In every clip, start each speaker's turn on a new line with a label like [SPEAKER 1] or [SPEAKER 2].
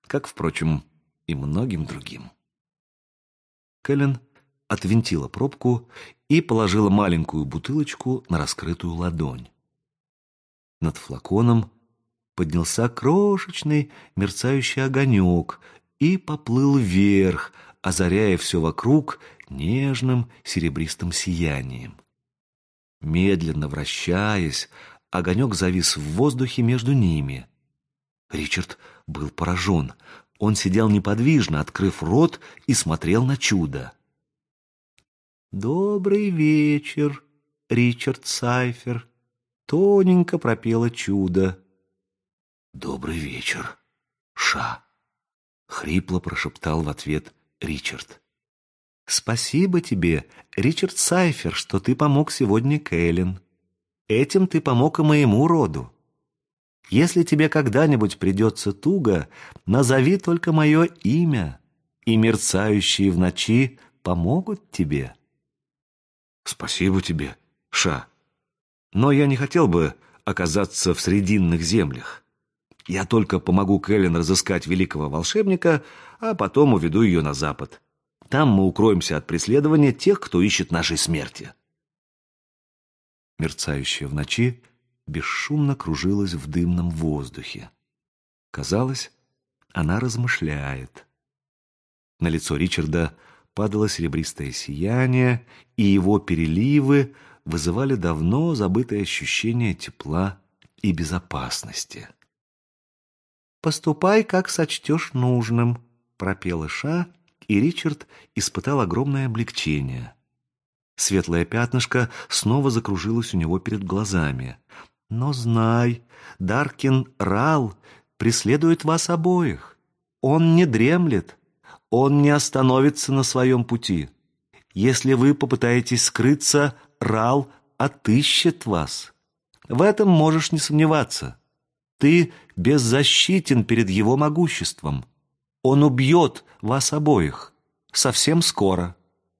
[SPEAKER 1] как, впрочем, и многим другим. Кэлен отвинтила пробку и положила маленькую бутылочку на раскрытую ладонь. Над флаконом поднялся крошечный мерцающий огонек и поплыл вверх, озаряя все вокруг нежным серебристым сиянием. Медленно вращаясь, огонек завис в воздухе между ними. Ричард был поражен. Он сидел неподвижно, открыв рот, и смотрел на чудо. «Добрый вечер, Ричард Сайфер», — тоненько пропело чудо. «Добрый вечер, Ша», — хрипло прошептал в ответ Ричард. «Спасибо тебе, Ричард Сайфер, что ты помог сегодня Кэлен. Этим ты помог и моему роду. Если тебе когда-нибудь придется туго, назови только мое имя, и мерцающие в ночи помогут тебе». «Спасибо тебе, Ша, но я не хотел бы оказаться в Срединных землях. Я только помогу Кэлен разыскать великого волшебника, а потом уведу ее на запад. Там мы укроемся от преследования тех, кто ищет нашей смерти». Мерцающая в ночи бесшумно кружилась в дымном воздухе. Казалось, она размышляет. На лицо Ричарда падало серебристое сияние, и его переливы вызывали давно забытое ощущение тепла и безопасности. «Поступай, как сочтешь нужным», — пропела Ша, и Ричард испытал огромное облегчение. Светлое пятнышко снова закружилось у него перед глазами. «Но знай, Даркин Рал преследует вас обоих. Он не дремлет, он не остановится на своем пути. Если вы попытаетесь скрыться, Рал отыщет вас. В этом можешь не сомневаться. Ты беззащитен перед его могуществом. Он убьет вас обоих совсем скоро».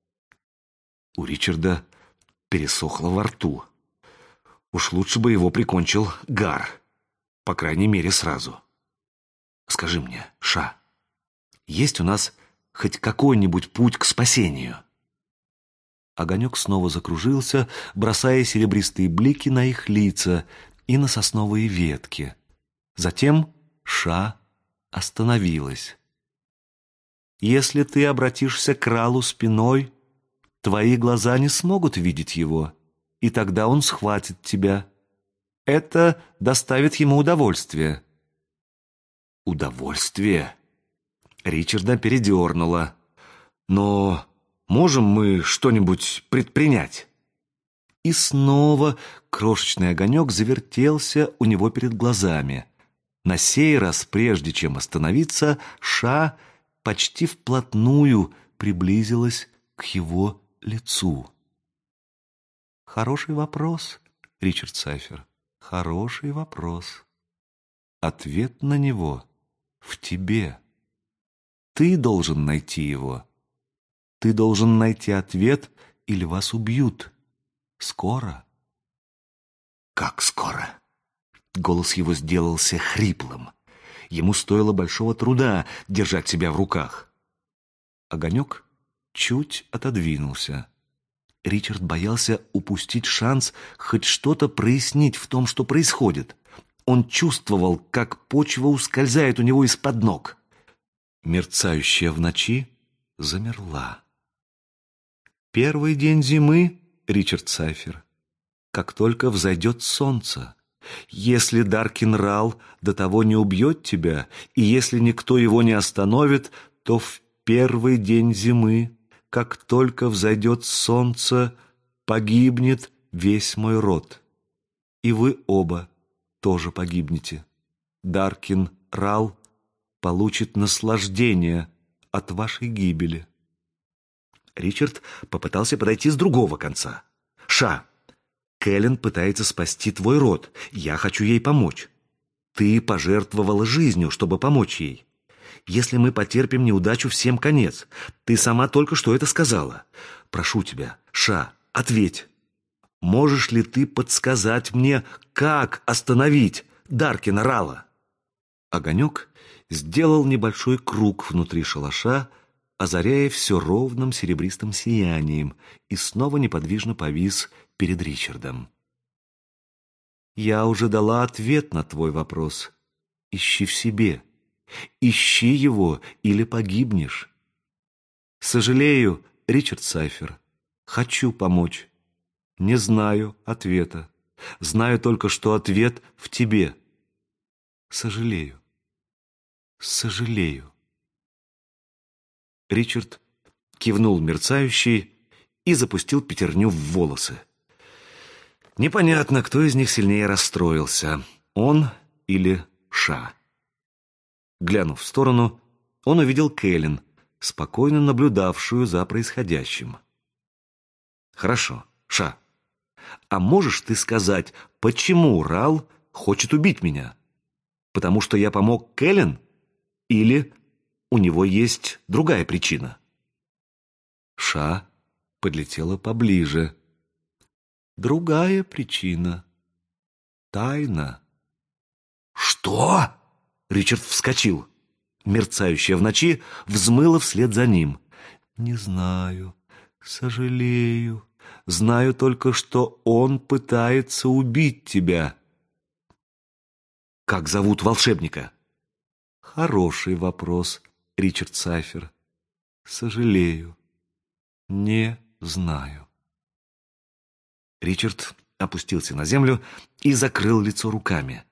[SPEAKER 1] У Ричарда пересохло во рту. Уж лучше бы его прикончил Гар, по крайней мере, сразу. «Скажи мне, Ша, есть у нас хоть какой-нибудь путь к спасению?» Огонек снова закружился, бросая серебристые блики на их лица и на сосновые ветки. Затем Ша остановилась. «Если ты обратишься к Ралу спиной, твои глаза не смогут видеть его, и тогда он схватит тебя. Это доставит ему удовольствие». «Удовольствие?» Ричарда передернуло. «Но можем мы что-нибудь предпринять?» И снова крошечный огонек завертелся у него перед глазами. На сей раз, прежде чем остановиться, Ша почти вплотную приблизилась к его лицу. «Хороший вопрос, Ричард Сайфер, хороший вопрос. Ответ на него в тебе. Ты должен найти его. Ты должен найти ответ, или вас убьют. Скоро». «Как скоро?» Голос его сделался хриплым. Ему стоило большого труда держать себя в руках. Огонек чуть отодвинулся. Ричард боялся упустить шанс хоть что-то прояснить в том, что происходит. Он чувствовал, как почва ускользает у него из-под ног. Мерцающая в ночи замерла. «Первый день зимы, Ричард Сайфер, как только взойдет солнце. Если Даркин Рал до того не убьет тебя, и если никто его не остановит, то в первый день зимы, как только взойдет солнце, погибнет весь мой род. И вы оба тоже погибнете. Даркин Рал получит наслаждение от вашей гибели». Ричард попытался подойти с другого конца. «Ша, Кэлен пытается спасти твой род. Я хочу ей помочь. Ты пожертвовала жизнью, чтобы помочь ей. Если мы потерпим неудачу, всем конец. Ты сама только что это сказала. Прошу тебя, Ша, ответь. Можешь ли ты подсказать мне, как остановить Даркина Рала?» Огонек сделал небольшой круг внутри шалаша, озаряя все ровным серебристым сиянием, и снова неподвижно повис перед Ричардом. «Я уже дала ответ на твой вопрос. Ищи в себе. Ищи его, или погибнешь. Сожалею, Ричард Сайфер. Хочу помочь. Не знаю ответа. Знаю только, что ответ в тебе. Сожалею. Сожалею». Ричард кивнул мерцающий и запустил пятерню в волосы. Непонятно, кто из них сильнее расстроился, он или Ша. Глянув в сторону, он увидел Кэлен, спокойно наблюдавшую за происходящим. «Хорошо, Ша, а можешь ты сказать, почему Рал хочет убить меня? Потому что я помог Кэлен? Или у него есть другая причина?» Ша подлетела поближе. «Другая причина. Тайна». «Что?» Ричард вскочил. Мерцающая в ночи взмыла вслед за ним. «Не знаю, сожалею. Знаю только, что он пытается убить тебя». «Как зовут волшебника?» «Хороший вопрос, Ричард Сайфер. Сожалею. Не знаю». Ричард опустился на землю и закрыл лицо руками.